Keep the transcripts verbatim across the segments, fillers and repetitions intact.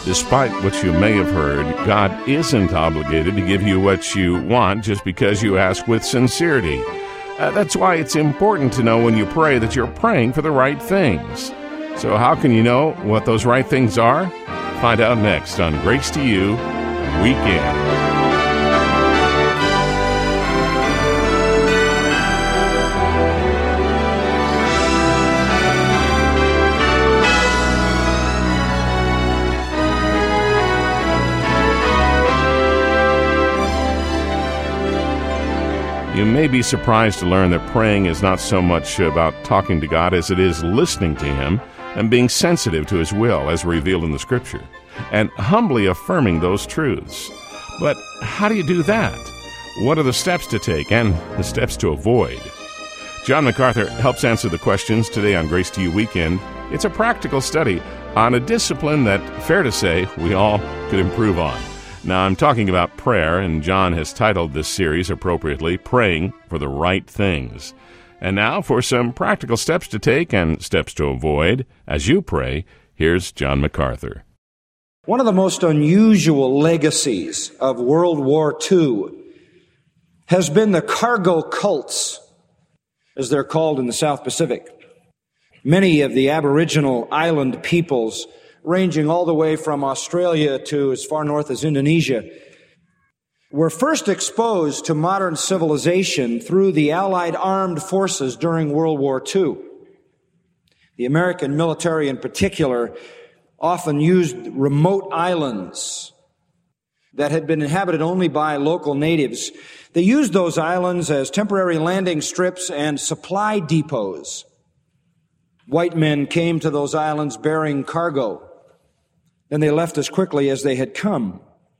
Despite what you may have heard, God isn't obligated to give you what you want just because you ask with sincerity. Uh, that's why it's important to know when you pray that you're praying for the right things. So how can you know what those right things are? Find out next on Grace to You Weekend. You may be surprised to learn that praying is not so much about talking to God as it is listening to Him and being sensitive to His will as revealed in the Scripture, and humbly affirming those truths. But how do you do that? What are the steps to take and the steps to avoid? John MacArthur helps answer the questions today on Grace to You Weekend. It's a practical study on a discipline that, fair to say, we all could improve on. Now, I'm talking about prayer, and John has titled this series appropriately, Praying for the Right Things. And now, for some practical steps to take and steps to avoid as you pray, here's John MacArthur. One of the most unusual legacies of World War Two has been the cargo cults, as they're called in the South Pacific. Many of the Aboriginal island peoples, ranging all the way from Australia to as far north as Indonesia, were first exposed to modern civilization through the Allied armed forces during World War Two. The American military in particular often used remote islands that had been inhabited only by local natives. They used those islands as temporary landing strips and supply depots. White men came to those islands bearing cargo. Then they left as quickly as they had come.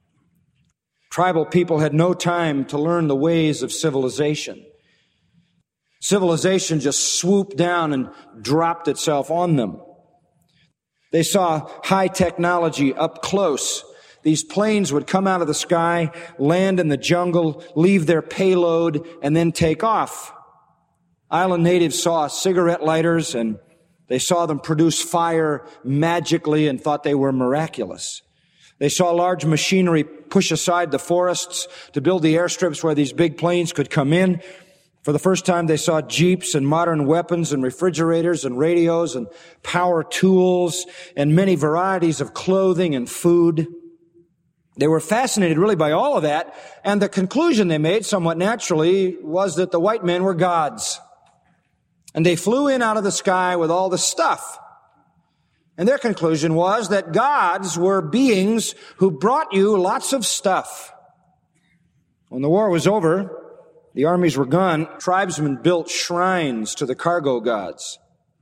Tribal people had no time to learn the ways of civilization. Civilization just swooped down and dropped itself on them. They saw high technology up close. These planes would come out of the sky, land in the jungle, leave their payload, and then take off. Island natives saw cigarette lighters, and they saw them produce fire magically and thought they were miraculous. They saw large machinery push aside the forests to build the airstrips where these big planes could come in. For the first time, they saw jeeps and modern weapons and refrigerators and radios and power tools and many varieties of clothing and food. They were fascinated really by all of that, and the conclusion they made, somewhat naturally, was that the white men were gods. And they flew in out of the sky with all the stuff. And their conclusion was that gods were beings who brought you lots of stuff. When the war was over, the armies were gone, tribesmen built shrines to the cargo gods.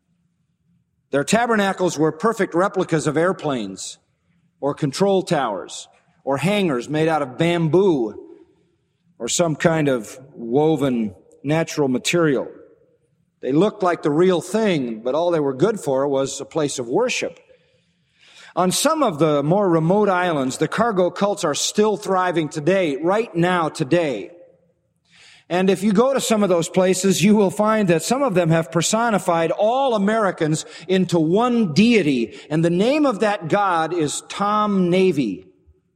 Their tabernacles were perfect replicas of airplanes, or control towers, or hangars made out of bamboo, or some kind of woven natural material. They looked like the real thing, but all they were good for was a place of worship. On some of the more remote islands, the cargo cults are still thriving today, right now, today. And if you go to some of those places, you will find that some of them have personified all Americans into one deity, and the name of that god is Tom Navy.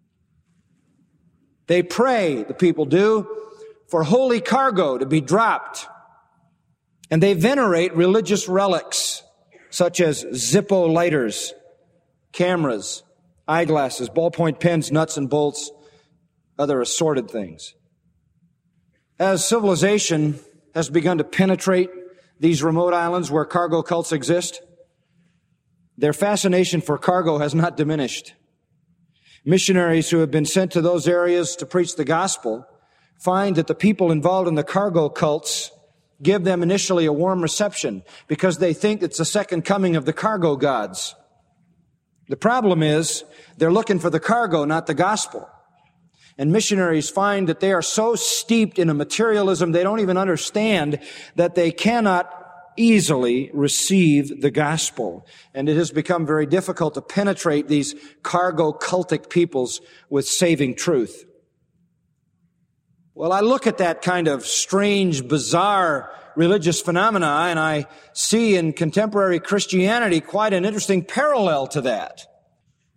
They pray, the people do, for holy cargo to be dropped. And they venerate religious relics, such as Zippo lighters, cameras, eyeglasses, ballpoint pens, nuts and bolts, other assorted things. As civilization has begun to penetrate these remote islands where cargo cults exist, their fascination for cargo has not diminished. Missionaries who have been sent to those areas to preach the gospel find that the people involved in the cargo cults give them initially a warm reception because they think it's the second coming of the cargo gods. The problem is they're looking for the cargo, not the gospel. And missionaries find that they are so steeped in a materialism they don't even understand that they cannot easily receive the gospel. And it has become very difficult to penetrate these cargo cultic peoples with saving truth. Well, I look at that kind of strange, bizarre religious phenomena, and I see in contemporary Christianity quite an interesting parallel to that.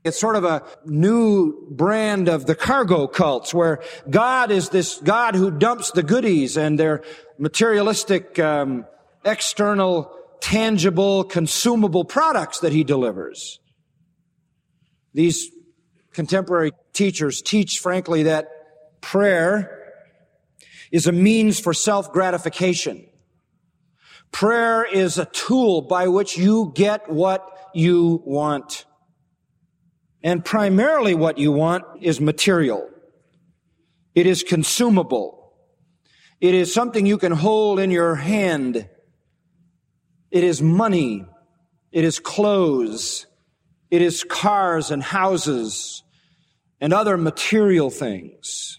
It's sort of a new brand of the cargo cults where God is this God who dumps the goodies and their materialistic, um, external, tangible, consumable products that he delivers. These contemporary teachers teach, frankly, that prayer is a means for self-gratification. Prayer is a tool by which you get what you want. And primarily what you want is material. It is consumable. It is something you can hold in your hand. It is money. It is clothes. It is cars and houses and other material things.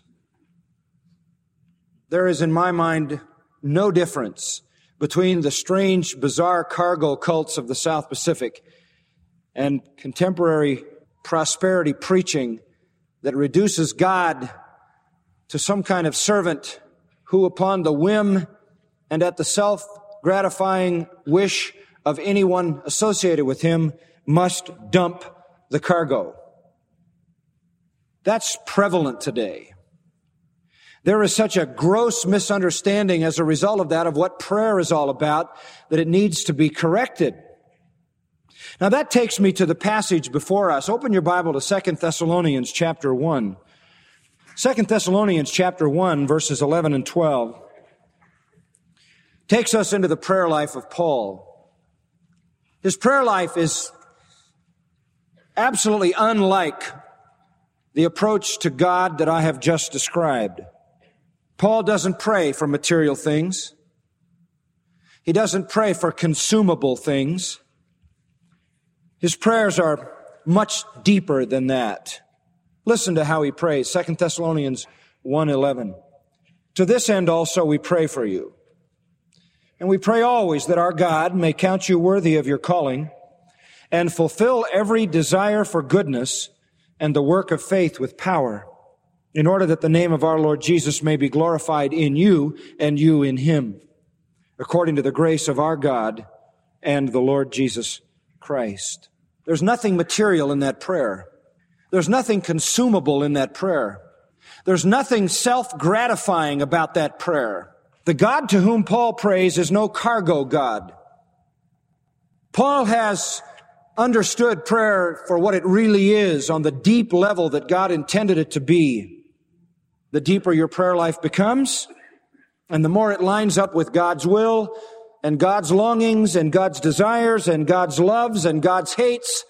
There is, in my mind, no difference between the strange, bizarre cargo cults of the South Pacific and contemporary prosperity preaching that reduces God to some kind of servant who, upon the whim and at the self-gratifying wish of anyone associated with him, must dump the cargo. That's prevalent today. There is such a gross misunderstanding as a result of that of what prayer is all about that it needs to be corrected. Now that takes me to the passage before us. Open your Bible to Second Thessalonians chapter one. Second Thessalonians chapter one, verses eleven and twelve takes us into the prayer life of Paul. His prayer life is absolutely unlike the approach to God that I have just described. Paul doesn't pray for material things. He doesn't pray for consumable things. His prayers are much deeper than that. Listen to how he prays. Second Thessalonians one eleven. To this end also we pray for you. And we pray always that our God may count you worthy of your calling and fulfill every desire for goodness and the work of faith with power, in order that the name of our Lord Jesus may be glorified in you and you in him, according to the grace of our God and the Lord Jesus Christ. There's nothing material in that prayer. There's nothing consumable in that prayer. There's nothing self-gratifying about that prayer. The God to whom Paul prays is no cargo God. Paul has understood prayer for what it really is on the deep level that God intended it to be. The deeper your prayer life becomes, and the more it lines up with God's will and God's longings and God's desires and God's loves and God's hates,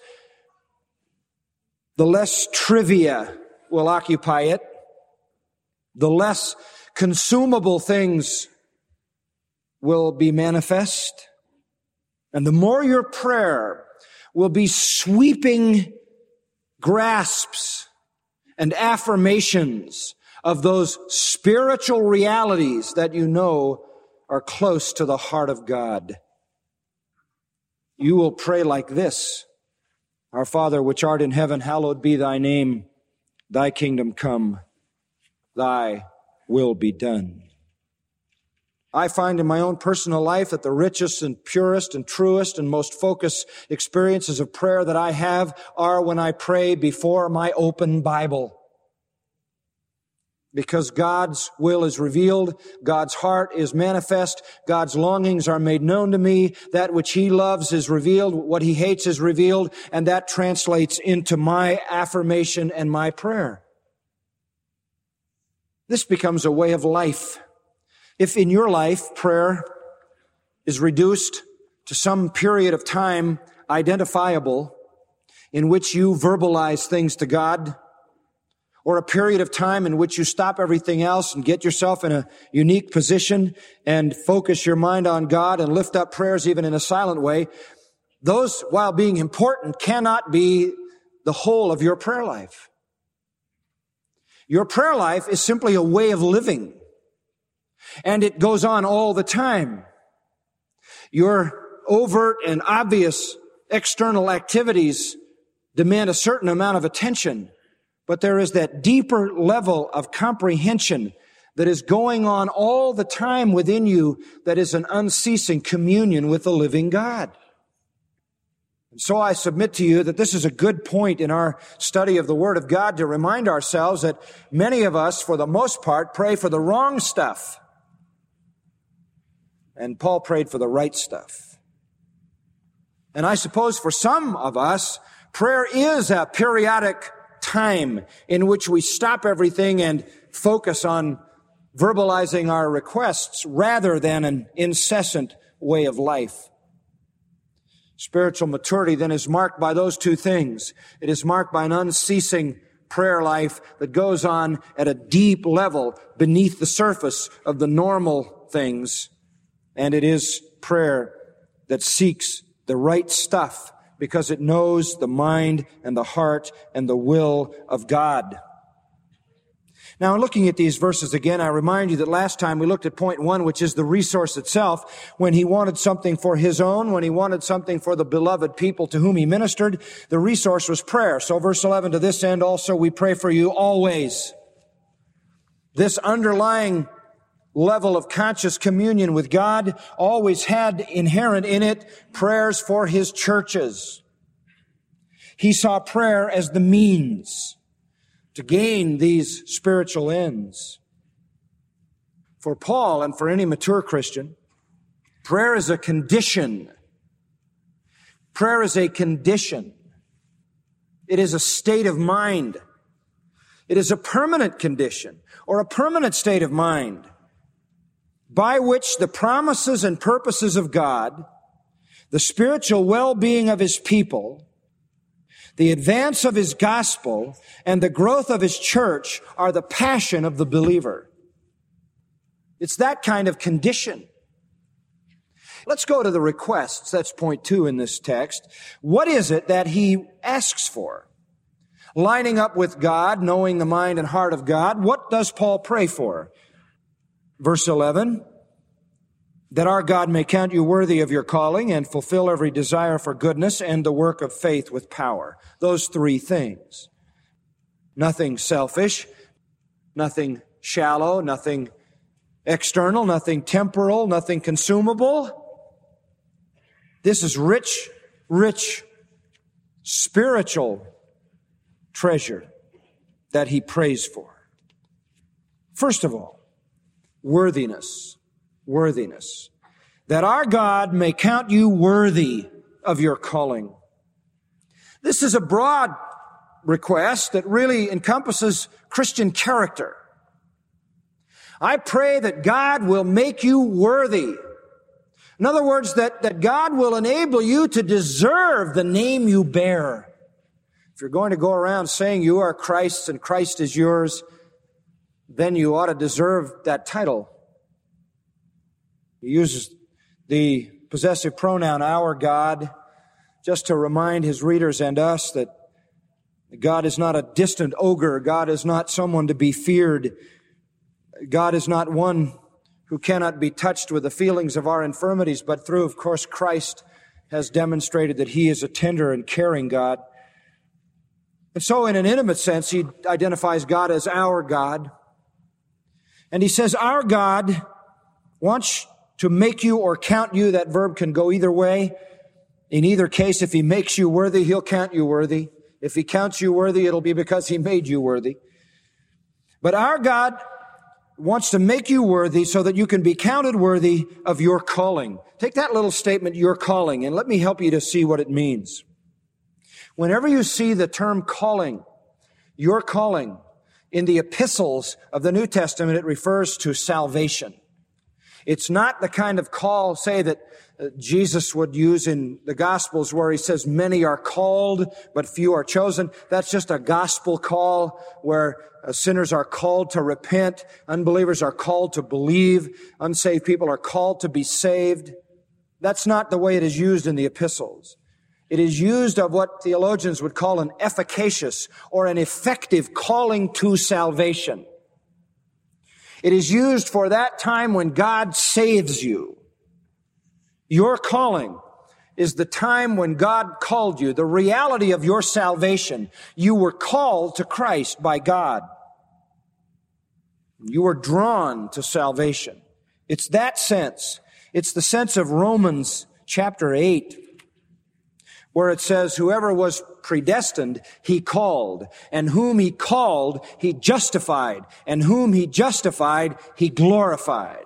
the less trivia will occupy it, the less consumable things will be manifest, and the more your prayer will be sweeping grasps and affirmations of those spiritual realities that you know are close to the heart of God. You will pray like this: Our Father, which art in heaven, hallowed be thy name. Thy kingdom come. Thy will be done. I find in my own personal life that the richest and purest and truest and most focused experiences of prayer that I have are when I pray before my open Bible. Because God's will is revealed, God's heart is manifest, God's longings are made known to me, that which He loves is revealed, what He hates is revealed, and that translates into my affirmation and my prayer. This becomes a way of life. If in your life prayer is reduced to some period of time identifiable in which you verbalize things to God, or a period of time in which you stop everything else and get yourself in a unique position and focus your mind on God and lift up prayers even in a silent way, those, while being important, cannot be the whole of your prayer life. Your prayer life is simply a way of living, and it goes on all the time. Your overt and obvious external activities demand a certain amount of attention, but there is that deeper level of comprehension that is going on all the time within you that is an unceasing communion with the living God. And so I submit to you that this is a good point in our study of the Word of God to remind ourselves that many of us, for the most part, pray for the wrong stuff. And Paul prayed for the right stuff. And I suppose for some of us, prayer is a periodic time in which we stop everything and focus on verbalizing our requests rather than an incessant way of life. Spiritual maturity then is marked by those two things. It is marked by an unceasing prayer life that goes on at a deep level beneath the surface of the normal things. And it is prayer that seeks the right stuff because it knows the mind and the heart and the will of God. Now, in looking at these verses again, I remind you that last time we looked at point one, which is the resource itself. When he wanted something for his own, when he wanted something for the beloved people to whom he ministered, the resource was prayer. So verse eleven, to this end also we pray for you always. This underlying level of conscious communion with God always had inherent in it prayers for his churches. He saw prayer as the means to gain these spiritual ends. For Paul and for any mature Christian, prayer is a condition. Prayer is a condition. It is a state of mind. It is a permanent condition or a permanent state of mind by which the promises and purposes of God, the spiritual well-being of his people, the advance of his gospel, and the growth of his church are the passion of the believer. It's that kind of condition. Let's go to the requests. That's point two in this text. What is it that he asks for? Lining up with God, knowing the mind and heart of God, what does Paul pray for? Verse eleven, that our God may count you worthy of your calling and fulfill every desire for goodness and the work of faith with power. Those three things. Nothing selfish, nothing shallow, nothing external, nothing temporal, nothing consumable. This is rich, rich, spiritual treasure that he prays for. First of all, worthiness. Worthiness. That our God may count you worthy of your calling. This is a broad request that really encompasses Christian character. I pray that God will make you worthy. In other words, that, that God will enable you to deserve the name you bear. If you're going to go around saying you are Christ's and Christ is yours, then you ought to deserve that title. He uses the possessive pronoun, our God, just to remind his readers and us that God is not a distant ogre. God is not someone to be feared. God is not one who cannot be touched with the feelings of our infirmities, but through, of course, Christ has demonstrated that he is a tender and caring God. And so in an intimate sense, he identifies God as our God. And he says, our God wants to make you or count you. That verb can go either way. In either case, if he makes you worthy, he'll count you worthy. If he counts you worthy, it'll be because he made you worthy. But our God wants to make you worthy so that you can be counted worthy of your calling. Take that little statement, your calling, and let me help you to see what it means. Whenever you see the term calling, your calling, in the epistles of the New Testament, it refers to salvation. It's not the kind of call, say, that uh, Jesus would use in the Gospels where he says, many are called, but few are chosen. That's just a gospel call where uh, sinners are called to repent, unbelievers are called to believe, unsaved people are called to be saved. That's not the way it is used in the epistles. It is used of what theologians would call an efficacious or an effective calling to salvation. It is used for that time when God saves you. Your calling is the time when God called you, the reality of your salvation. You were called to Christ by God. You were drawn to salvation. It's that sense. It's the sense of Romans chapter eight, where it says, whoever was predestined, he called, and whom he called, he justified, and whom he justified, he glorified.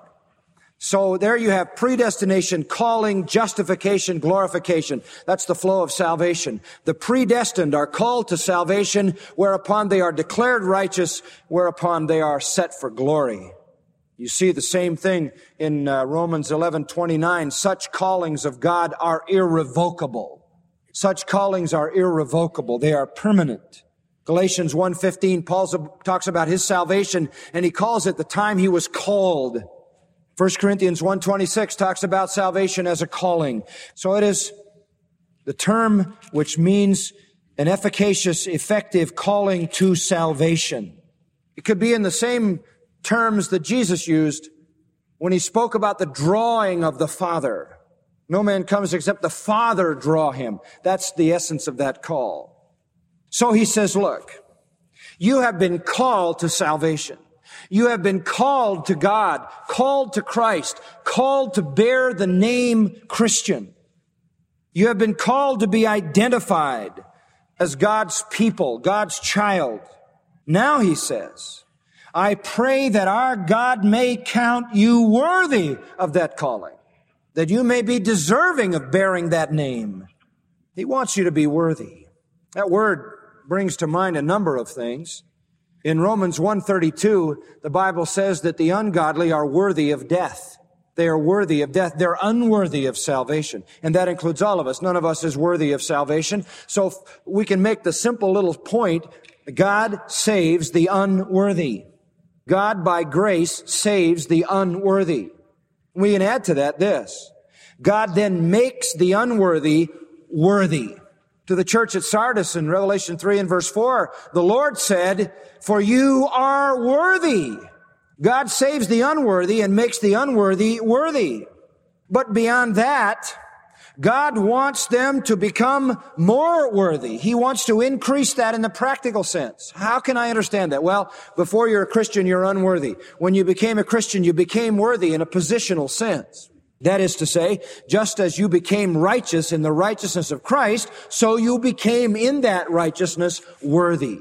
So there you have predestination, calling, justification, glorification. That's the flow of salvation. The predestined are called to salvation, whereupon they are declared righteous, whereupon they are set for glory. You see the same thing in uh, Romans eleven twenty-nine. Such callings of God are irrevocable. Such callings are irrevocable. They are permanent. Galatians one fifteen, Paul talks about his salvation, and he calls it the time he was called. First Corinthians one twenty-six talks about salvation as a calling. So it is the term which means an efficacious, effective calling to salvation. It could be in the same terms that Jesus used when he spoke about the drawing of the Father. No man comes except the Father draw him. That's the essence of that call. So he says, look, you have been called to salvation. You have been called to God, called to Christ, called to bear the name Christian. You have been called to be identified as God's people, God's child. Now, he says, I pray that our God may count you worthy of that calling, that you may be deserving of bearing that name. He wants you to be worthy. That word brings to mind a number of things. In Romans one thirty-two, the Bible says that the ungodly are worthy of death. They are worthy of death. They're unworthy of salvation. And that includes all of us. None of us is worthy of salvation. So we can make the simple little point, God saves the unworthy. God, by grace, saves the unworthy. We can add to that this. God then makes the unworthy worthy. To the church at Sardis in Revelation three and verse four, the Lord said, for you are worthy. God saves the unworthy and makes the unworthy worthy. But beyond that, God wants them to become more worthy. He wants to increase that in the practical sense. How can I understand that? Well, before you're a Christian, you're unworthy. When you became a Christian, you became worthy in a positional sense. That is to say, just as you became righteous in the righteousness of Christ, so you became in that righteousness worthy.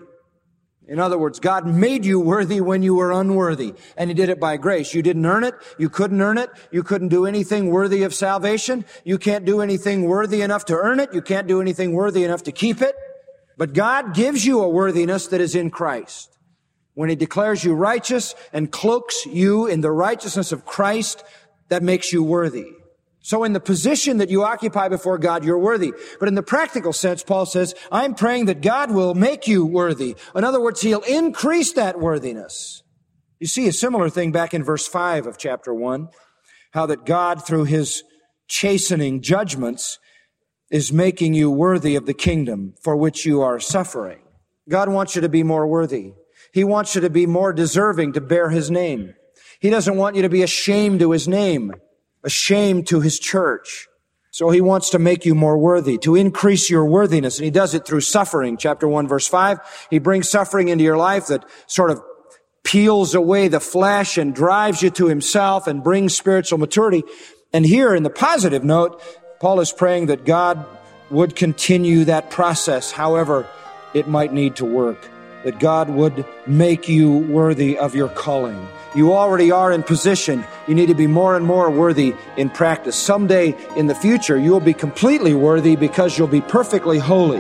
In other words, God made you worthy when you were unworthy, and He did it by grace. You didn't earn it. You couldn't earn it. You couldn't do anything worthy of salvation. You can't do anything worthy enough to earn it. You can't do anything worthy enough to keep it. But God gives you a worthiness that is in Christ. When He declares you righteous and cloaks you in the righteousness of Christ, that makes you worthy. So in the position that you occupy before God, you're worthy. But in the practical sense, Paul says, I'm praying that God will make you worthy. In other words, He'll increase that worthiness. You see a similar thing back in verse five of chapter one, how that God, through His chastening judgments, is making you worthy of the kingdom for which you are suffering. God wants you to be more worthy. He wants you to be more deserving to bear His name. He doesn't want you to be ashamed to His name, ashamed to His church. So He wants to make you more worthy, to increase your worthiness. And He does it through suffering. Chapter one, verse five, He brings suffering into your life that sort of peels away the flesh and drives you to Himself and brings spiritual maturity. And here in the positive note, Paul is praying that God would continue that process, however it might need to work, that God would make you worthy of your calling. You already are in position. You need to be more and more worthy in practice. Someday in the future, you'll be completely worthy because you'll be perfectly holy.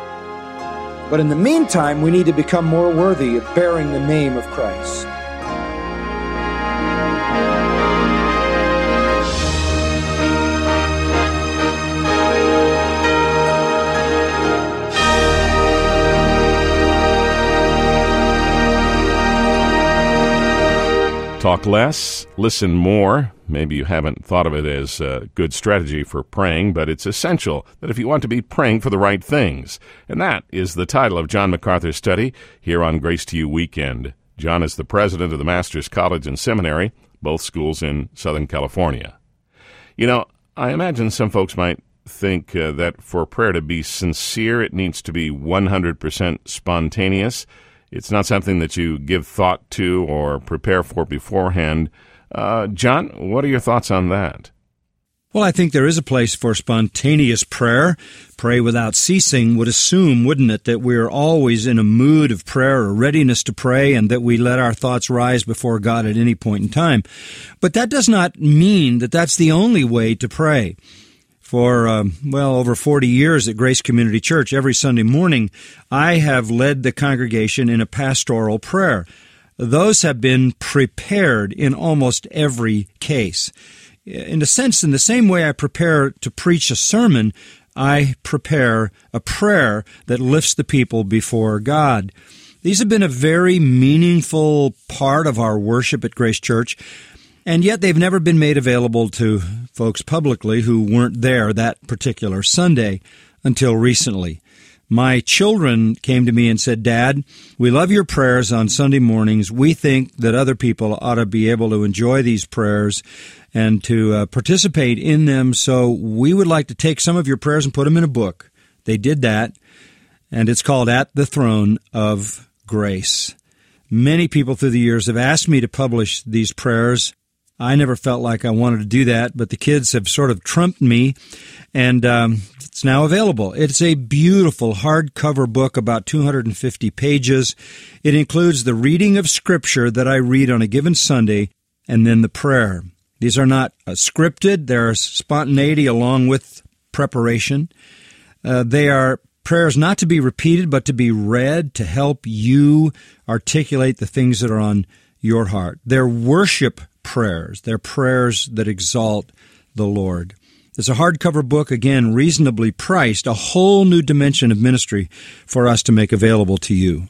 But in the meantime, we need to become more worthy of bearing the name of Christ. Talk less, listen more. Maybe you haven't thought of it as a good strategy for praying, but it's essential that if you want to be praying for the right things. And that is the title of John MacArthur's study here on Grace to You Weekend. John is the president of the Master's College and Seminary, both schools in Southern California. You know, I imagine some folks might think uh, that for prayer to be sincere, it needs to be one hundred percent spontaneous. It's not something that you give thought to or prepare for beforehand. Uh, John, what are your thoughts on that? Well, I think there is a place for spontaneous prayer. Pray without ceasing would assume, wouldn't it, that we're always in a mood of prayer or readiness to pray and that we let our thoughts rise before God at any point in time. But that does not mean that that's the only way to pray. For, um, well, over forty years at Grace Community Church, every Sunday morning, I have led the congregation in a pastoral prayer. Those have been prepared in almost every case. In a sense, in the same way I prepare to preach a sermon, I prepare a prayer that lifts the people before God. These have been a very meaningful part of our worship at Grace Church, and yet they've never been made available to folks publicly who weren't there that particular Sunday until recently. My children came to me and said, "Dad, we love your prayers on Sunday mornings. We think that other people ought to be able to enjoy these prayers and to uh, participate in them, so we would like to take some of your prayers and put them in a book." They did that, and it's called At the Throne of Grace. Many people through the years have asked me to publish these prayers. I never felt like I wanted to do that, but the kids have sort of trumped me, and um, it's now available. It's a beautiful hardcover book, about two hundred fifty pages. It includes the reading of Scripture that I read on a given Sunday, and then the prayer. These are not uh, scripted. There is spontaneity along with preparation. Uh, they are prayers not to be repeated, but to be read to help you articulate the things that are on your heart. They're worship prayers. They're prayers that exalt the Lord. It's a hardcover book, again, reasonably priced, a whole new dimension of ministry for us to make available to you.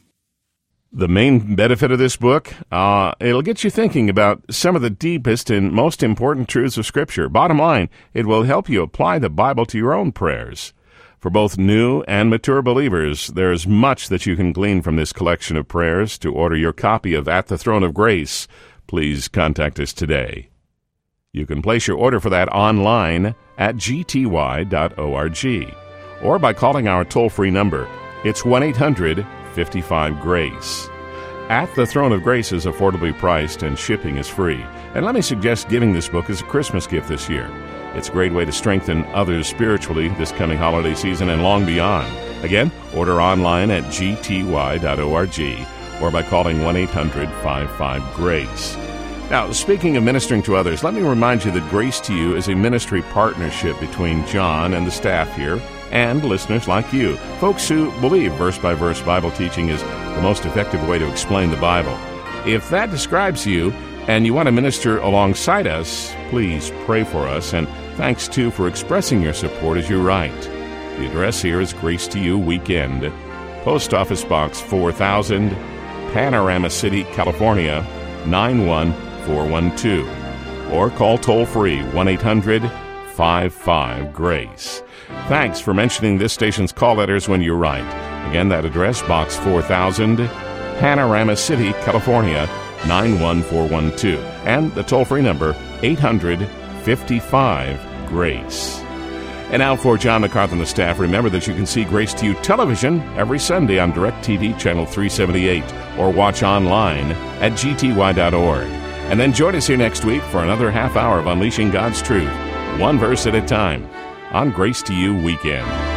The main benefit of this book, uh, it'll get you thinking about some of the deepest and most important truths of Scripture. Bottom line, it will help you apply the Bible to your own prayers. For both new and mature believers, there is much that you can glean from this collection of prayers. To order your copy of At the Throne of Grace, please contact us today. You can place your order for that online at g t y dot org or by calling our toll-free number. It's one eight hundred fifty-five grace. At the Throne of Grace is affordably priced and shipping is free. And let me suggest giving this book as a Christmas gift this year. It's a great way to strengthen others spiritually this coming holiday season and long beyond. Again, order online at g t y dot org or by calling one eight hundred fifty-five grace. Now, speaking of ministering to others, let me remind you that Grace to You is a ministry partnership between John and the staff here and listeners like you, folks who believe verse-by-verse Bible teaching is the most effective way to explain the Bible. If that describes you and you want to minister alongside us, please pray for us, and thanks, too, for expressing your support as you write. The address here is Grace to You Weekend, Post Office Box four thousand, Panorama City, California, nine one four one two, or call toll-free one eight hundred fifty-five grace. Thanks for mentioning this station's call letters when you write. Again, that address, Box four thousand, Panorama City, California, nine one four one two, and the toll-free number, eight hundred fifty-five grace. And now for John MacArthur and the staff, remember that you can see Grace to You television every Sunday on DirecTV Channel three seventy-eight or watch online at g t y dot org. And then join us here next week for another half hour of Unleashing God's Truth, one verse at a time, on Grace to You Weekend.